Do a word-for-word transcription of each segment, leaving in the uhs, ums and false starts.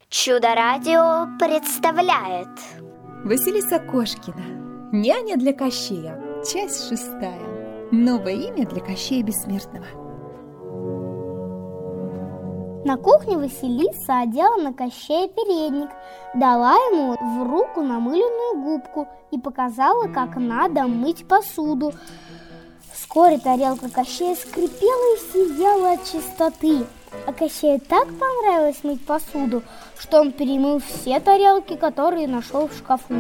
Чудо-радио представляет Василиса Кошкина, няня для Кощея. Часть шестая. Новое имя для Кощея Бессмертного. На кухне Василиса одела на Кощея передник, дала ему в руку намыленную губку и показала, как надо мыть посуду. Вскоре тарелка Кощея скрипела и сияла от чистоты. А Кощею так понравилось мыть посуду, что он перемыл все тарелки, которые нашел в шкафу.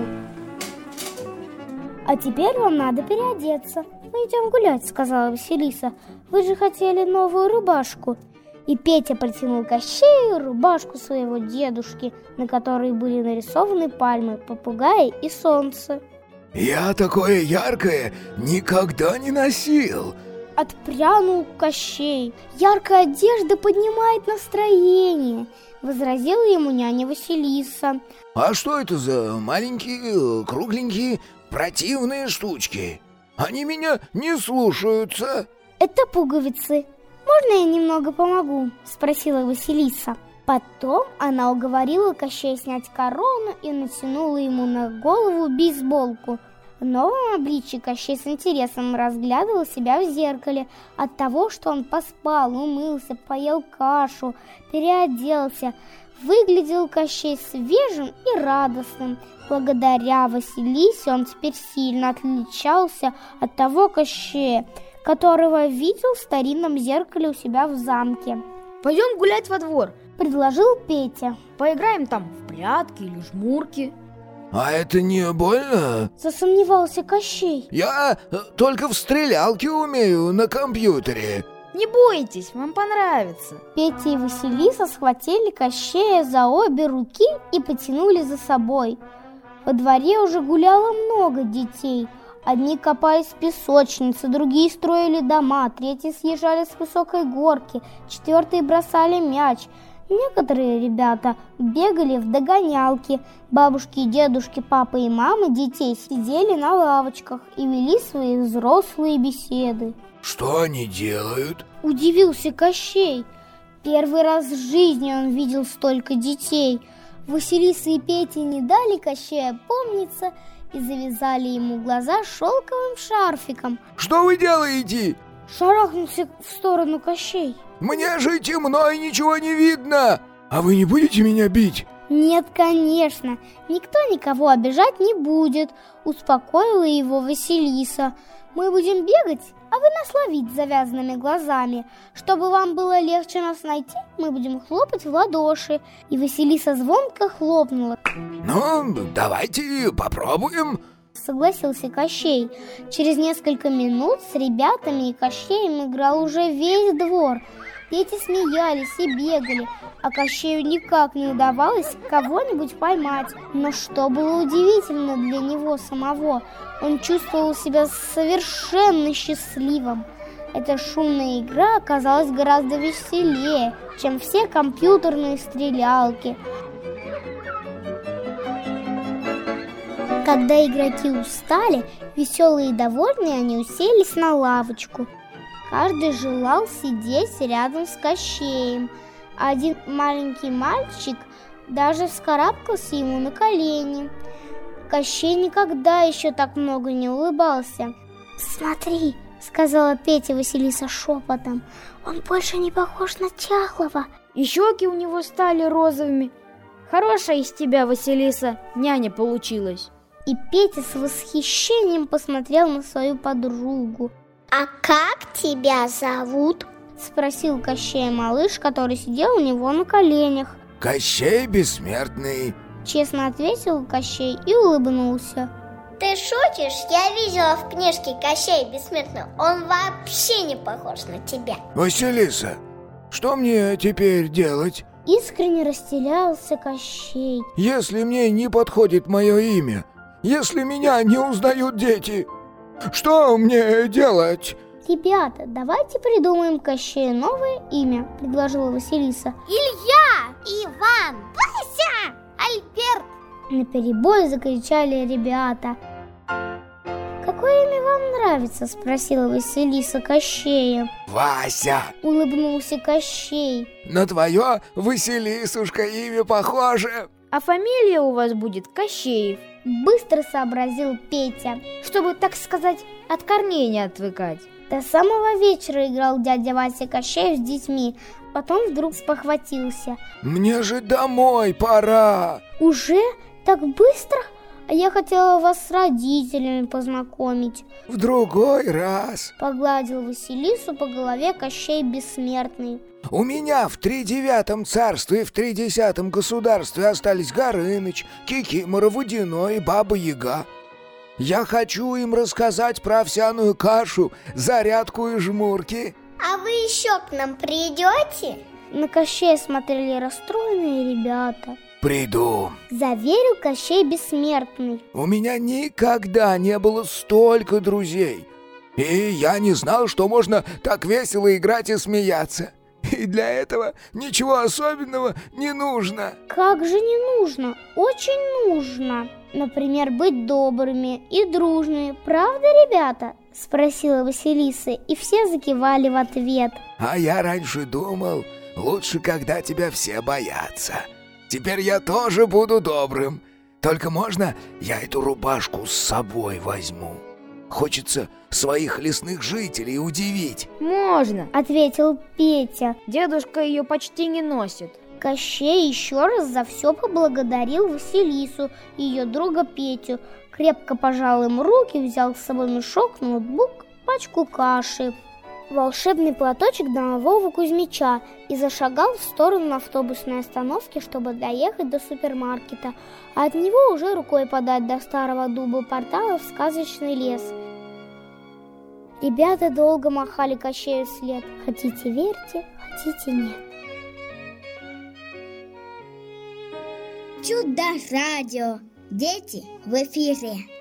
«А теперь вам надо переодеться. Мы идем гулять», — сказала Василиса. «Вы же хотели новую рубашку». И Петя протянул Кощею рубашку своего дедушки, на которой были нарисованы пальмы, попугаи и солнце. «Я такое яркое никогда не носил!» Отпрянул Кощей. «Яркая одежда поднимает настроение», — возразила ему няня Василиса. «А что это за маленькие, кругленькие, противные штучки? Они меня не слушаются». «Это пуговицы. Можно я немного помогу?» — спросила Василиса. Потом она уговорила Кощея снять корону и натянула ему на голову бейсболку. В новом обличье Кощей с интересом разглядывал себя в зеркале. От того, что он поспал, умылся, поел кашу, переоделся, выглядел Кощей свежим и радостным. Благодаря Василисе он теперь сильно отличался от того Кощея, которого видел в старинном зеркале у себя в замке. «Пойдем гулять во двор», — предложил Петя. «Поиграем там в прятки или жмурки». «А это не больно?» — засомневался Кощей. «Я только в стрелялки умею на компьютере». «Не бойтесь, вам понравится». Петя и Василиса схватили Кощея за обе руки и потянули за собой. Во дворе уже гуляло много детей. Одни копались в песочнице, другие строили дома, третьи съезжали с высокой горки, четвертые бросали мяч. Некоторые ребята бегали в догонялки. Бабушки и дедушки, папа и мама детей сидели на лавочках и вели свои взрослые беседы. «Что они делают?» — удивился Кощей. Первый раз в жизни он видел столько детей. Василиса и Петя не дали Кощею опомниться и завязали ему глаза шелковым шарфиком. «Что вы делаете?» — шарахнулся в сторону Кощей. «Мне же темно и ничего не видно! А вы не будете меня бить?» «Нет, конечно, никто никого обижать не будет», — успокоила его Василиса. «Мы будем бегать, а вы нас ловить с завязанными глазами. Чтобы вам было легче нас найти, мы будем хлопать в ладоши». И Василиса звонко хлопнула. «Ну, давайте попробуем», — согласился Кощей. Через несколько минут с ребятами и Кощеем играл уже весь двор. Дети смеялись и бегали, а Кощею никак не удавалось кого-нибудь поймать. Но что было удивительно для него самого, он чувствовал себя совершенно счастливым. Эта шумная игра оказалась гораздо веселее, чем все компьютерные стрелялки. Когда игроки устали, веселые и довольные, они уселись на лавочку. Каждый желал сидеть рядом с Кощеем. Один маленький мальчик даже вскарабкался ему на колени. Кощей никогда еще так много не улыбался. «Смотри», — сказала Петя Василиса шепотом, — «он больше не похож на Чахлова». И щеки у него стали розовыми. Хорошая из тебя, Василиса, няня получилась. И Петя с восхищением посмотрел на свою подругу. «А как тебя зовут?» — спросил Кощея малыш, который сидел у него на коленях. «Кощей Бессмертный», — честно ответил Кощей и улыбнулся. «Ты шутишь? Я видела в книжке Кощей Бессмертный. Он вообще не похож на тебя». «Василиса, что мне теперь делать?» — искренне растерялся Кощей. «Если мне не подходит мое имя, если меня не узнают дети, что мне делать?» «Ребята, давайте придумаем Кощею новое имя», — предложила Василиса. «Илья! Иван! Вася! Альберт!» Наперебой закричали ребята. «Какое имя вам нравится?» нравится?» — спросила Василиса Кощея. Вася! Улыбнулся Кощей. На твое, Василисушка, имя похоже. А фамилия у вас будет Кощеев, Быстро сообразил Петя. чтобы, так сказать, от корней не отвыкать. До самого вечера играл дядя Вася Кощеев с детьми. Потом вдруг спохватился. Мне же домой пора. Уже? Так быстро? А я хотела вас с родителями познакомить. В другой раз. Погладил Василису по голове Кощей Бессмертный. У меня в тридевятом царстве и в тридесятом государстве остались Горыныч, Кикимора, Водяной и Баба-Яга. Я хочу им рассказать про овсяную кашу, зарядку и жмурки. А вы еще к нам придете? На Кощея смотрели расстроенные ребята. Приду. Заверил Кощей Бессмертный. У меня никогда не было столько друзей. И я не знал, что можно так весело играть и смеяться. И для этого ничего особенного не нужно. Как же не нужно? Очень нужно. Например, быть добрыми и дружными. Правда, ребята? Спросила Василиса, и все закивали в ответ. А я раньше думал, лучше, когда тебя все боятся. Теперь я тоже буду добрым. Только можно я эту рубашку с собой возьму? Хочется своих лесных жителей удивить. Можно. Ответил Петя. Дедушка ее почти не носит. Кощей еще раз за все поблагодарил Василису и ее друга Петю. Крепко пожал им руки, взял с собой мешок, ноутбук, пачку каши, волшебный платочек домового Кузьмича и зашагал в сторону автобусной остановки, чтобы доехать до супермаркета, а от него уже рукой подать до старого дуба портала в сказочный лес. Ребята долго махали Кощею вслед. Хотите верьте, хотите нет. Чудо-радио. Дети в эфире.